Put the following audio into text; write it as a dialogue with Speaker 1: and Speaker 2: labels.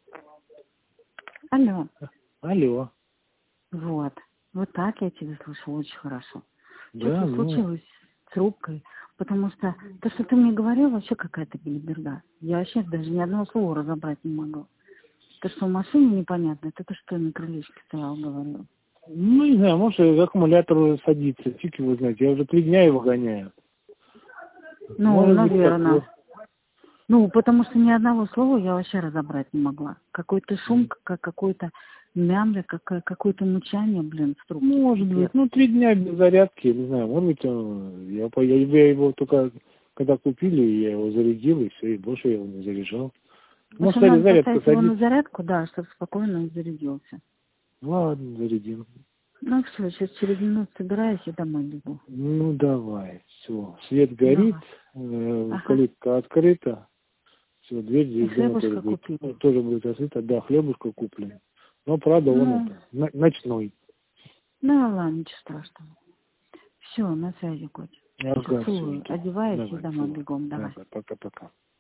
Speaker 1: Алло.
Speaker 2: Алло.
Speaker 1: Вот. Вот так я тебя слышу очень хорошо.
Speaker 2: Да,
Speaker 1: Что случилось с трубкой? Потому что то, что ты мне говорил, вообще какая-то белиберда. Я вообще даже ни одного слова разобрать не могла. То, что в машине непонятно, это то, что на крылечке стоял, говорил.
Speaker 2: Ну, не знаю, может, аккумулятор садится, фиг его знает. Я уже 3 дня его гоняю.
Speaker 1: Ну,
Speaker 2: может
Speaker 1: наверное.
Speaker 2: быть,
Speaker 1: Ну, потому что ни одного слова я вообще разобрать не могла. Какой-то шум, как какой-то мямля, какое-то мучание, блин, в трубке.
Speaker 2: может быть, 3 дня без зарядки, я не знаю, может быть, я его только, когда купили, я его зарядил, и все, и больше я его не заряжал.
Speaker 1: В общем, надо поставить его на зарядку, да, чтобы спокойно он зарядился.
Speaker 2: Ладно, зарядим.
Speaker 1: Ну, все, сейчас через минут собираюсь и домой бегу.
Speaker 2: Ну, давай, все. Свет горит, калитка открыта. Все, дверь здесь дома тоже будет открыта. Да, хлебушка куплен. Но, правда, он ночной.
Speaker 1: Ну, ладно, ничего страшного. Все, на связи, Котя.
Speaker 2: Ага,
Speaker 1: Целую.
Speaker 2: все.
Speaker 1: Одеваюсь и домой бегом. Давай.
Speaker 2: Пока-пока.